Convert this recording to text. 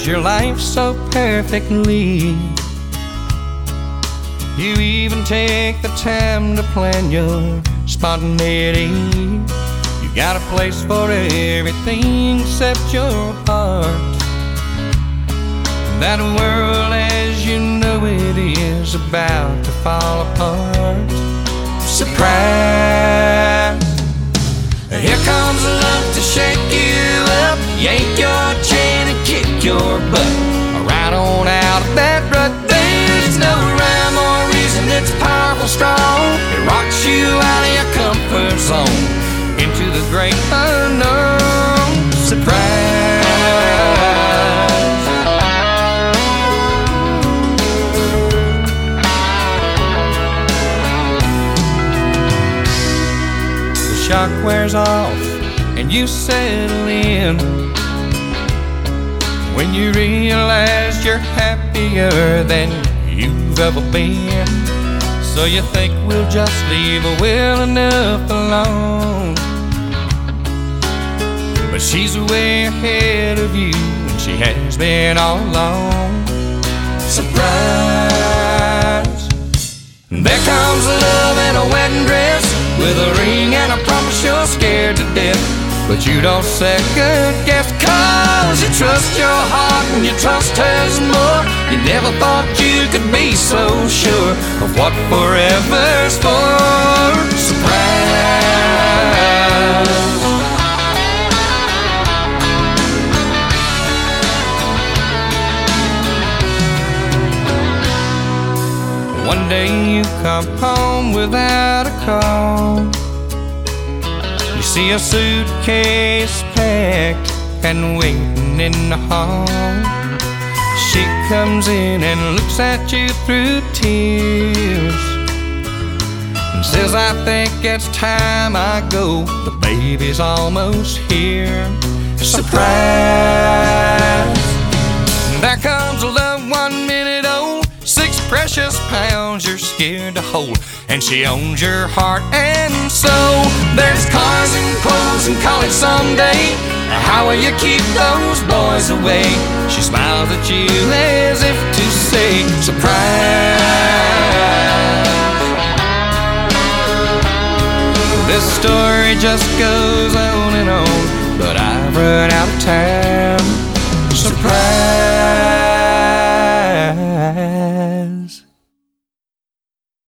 plans your life so perfectly. You even take the time to plan your spontaneity. You got a place for everything except your heart. That world as you know it is about to fall apart. Surprise! Here comes love to shake you up, yank your chain and kick your butt. Right on out of that rut. There's no rhyme or reason, it's powerful, strong. It rocks you out of your comfort zone into the great unknown. Surprise! The shock wears off and you settle in. When you realize you're happier than you've ever been. So you think we'll just leave her well enough alone. But she's way ahead of you, and she has been all along. Surprise! There comes love in a wedding dress, with a ring and a promise you're scared to death. But you don't second guess, cause you trust your heart and you trust hers more. You never thought you could be so sure of what forever's for. Surprise! One day you come home without a call. You see a suitcase packed and waiting in the hall. She comes in and looks at you through tears and says, I think it's time I go. The baby's almost here. Surprise! There comes a love 1 minute old, 6 precious pounds you're scared to hold. And she owns your heart and soul. There's cars and clothes and college someday. How will you keep those boys away? She smiles at you as if to say, surprise! This story just goes on and on, but I've run out of time. Surprise!